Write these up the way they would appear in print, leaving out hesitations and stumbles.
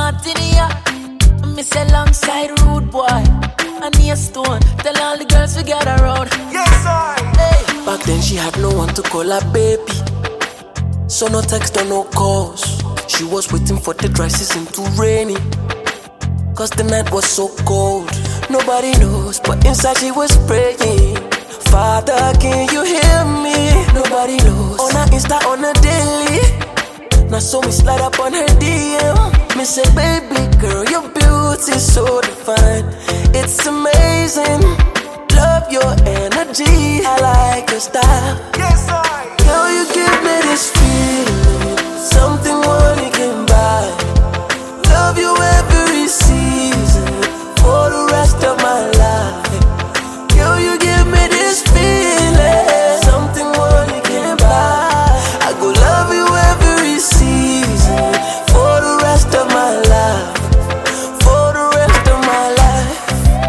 Martinia. Miss alongside Rude Boy and Nia Stone. Tell all the girls we got around. Yes, I. Hey. Back then she had no one to call her baby, so no text or no calls. She was waiting for the dry season to rainy, cause the night was so cold. Nobody knows, but inside she was praying, Father, can you hear me? Nobody knows. On her Insta, on her daily. Now so me slide up on her DM. Me say, baby girl, your beauty's so divine. It's amazing. Love your energy. I like your style. Yes, I. Girl, you give me this feeling, something money can buy. Love you every season for the rest of my life. Girl, you give me this feeling, something money can buy. I go love you every season for the rest of my life. For the rest of my life.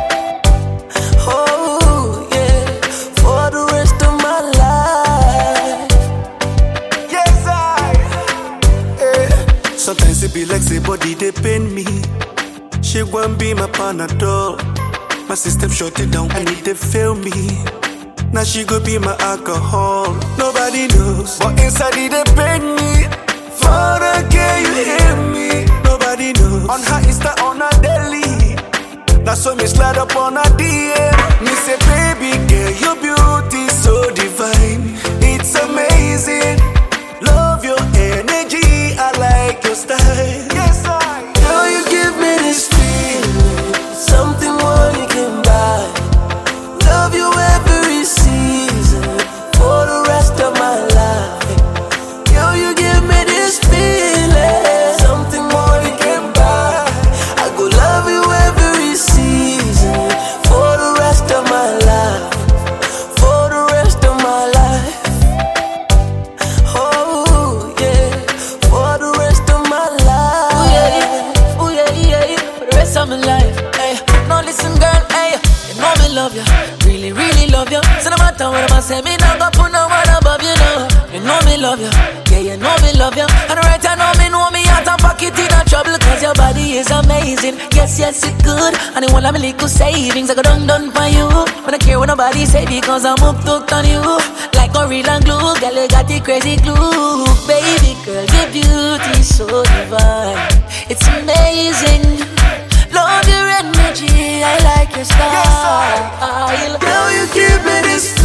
Oh yeah, for the rest of my life. Yes, I. Sometimes it be like say body they pain me. She won't be my Panadol. My system shut it down and it they fail me. Now she go be my alcohol. Nobody knows, but inside it they pain me. Father, can you hear me? Nobody knows. On her Insta, on her daily. Now so me slide up on her DM. Me say, baby girl, your beauty so divine. It's amazing. Love your energy, I like your style. Yes, I. Girl, you give me this feeling, something money can buy. Love you every season for the rest of my life. Girl, you give me this feeling, something money can buy. I go love you every season for the rest of my life. For the rest of my life. Oh yeah, for the rest of my life. Oh yeah, for the rest of my life. Hey, no listen, girl, hey, you know me love you, really, really love you. So no matter what I say, me not gonna put no one above you, know. You know me love you, yeah, you know me love you. And right now, know me out and pocket in a trouble, cause your body is amazing. Yes, it's good, and it won't let me little savings. I go done for you. When I care what nobody say, because I'm hooked on you. Like Gorilla Glue, girl, you got the crazy glue. Baby girl, your beauty so divine. It's amazing. Love your energy, I like your style. Girl, you give me this